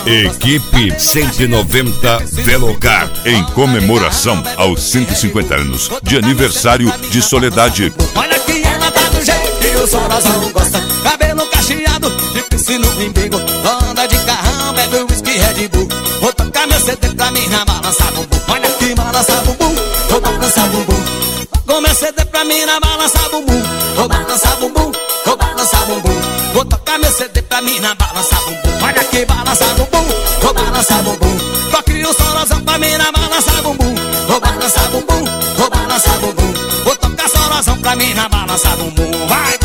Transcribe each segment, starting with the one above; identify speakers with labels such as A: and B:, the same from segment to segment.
A: Equipe 190 Velocar, em comemoração aos 150 anos de aniversário de Soledade.
B: Olha que ela tá do jeito que o Sorozão gosta. Cabelo cacheado, de piscina no embigo. Anda de carrão, bebe whisky Red Bull. Vou tocar meu CD pra mim na balança bumbum. Olha que balança bumbum, vou balançar bumbum. Com meu CD pra mim na balança bumbum. Vou balançar bumbum, vou balançar bumbum. Vou tocar meu CD pra mim na balança bumbum. Olha que balança bumbum, vou balançar bumbum. Toque o Sorozão pra mim na balança bumbum. Vou balançar bumbum, vou balançar bumbum. Vou tocar Sorozão pra mim na balança bumbum. Vai,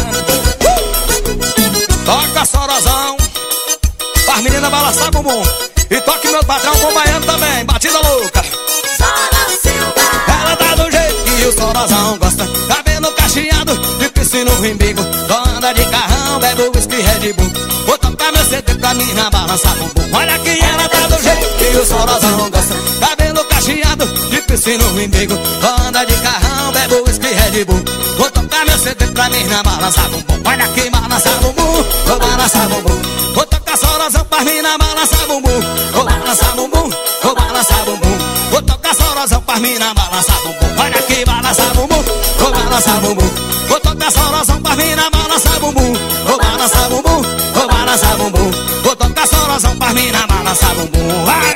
B: toca Sorozão pra menina balançar bumbum. E toque meu patrão com baiano também, batida louca.
C: Sora Silva.
B: Ela tá do jeito que o Sorozão gosta. Cabelo cacheado, de piscina no embigo. Anda de carrão, bebe whisky Red Bull. Vou tocar meu CD pra mim na balança bumbum. Olha que ela tá do jeito que o Sorozão gosta. Cabelo cacheado, de piscina no embigo. Anda de carrão, bebe whisky Red Bull. Vou tocar meu CD pra mim na balança bumbum. Olha que balança bumbum, vou balançar bumbum. Vou tocar Sorozão pra mim na balança bumbum. Vou balançar bumbum, vou balançar bumbum. Vou tocar Sorozão pra mim na balança bumbum. Olha que balança bumbum, vou balançar bumbum. Vou tocar Sorozão pra mim na balança bumbum. Vou balançar bumbum, vou balançar bumbum. Vou tocar Sorozão pra mim na balança bumbum. Vai,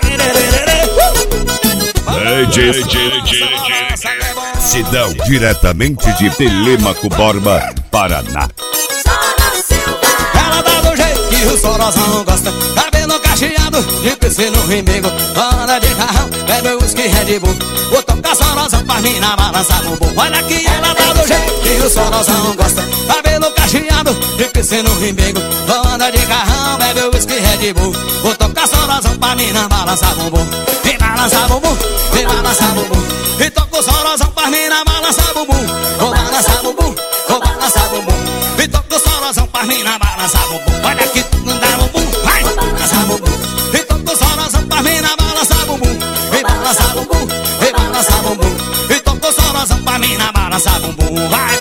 A: Sidão, diretamente de Telêmaco Borba, Paraná.
C: Sora Silva.
B: ela dá do jeito que o Sorozão gosta. Cabelo cacheado, de piscina no embigo. Anda de carrão, bebe whisky Red Bull. Vou tocar Sorozão pra mim na balança bumbum. Olha que ela dá do jeito que o Sorozão gosta. Cabelo cacheado, de piscina no embigo. Anda de carrão, bebe whisky Red Bull. Vou tocar Sorozão pra mim na balança bumbum. Vem balançar bumbum, vem balançar bumbum. E toca o Sorozão pra mim na balança bumbum. Vou balançar bumbum, vou balançar bumbum. E toca o Sorozão pra mim na balança bumbum. Olha que tu não dá bumbum, vai balançar bumbum. E toca o Sorozão pra mim na balança bumbum. Vem balançar bumbum, vem balançar bumbum. E toca o Sorozão pra mim na balança bumbum. Vai,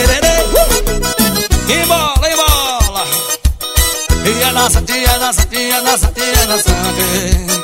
B: e bola, e bola. E a nossa tia, nossa tia, nossa tia, nossa tia.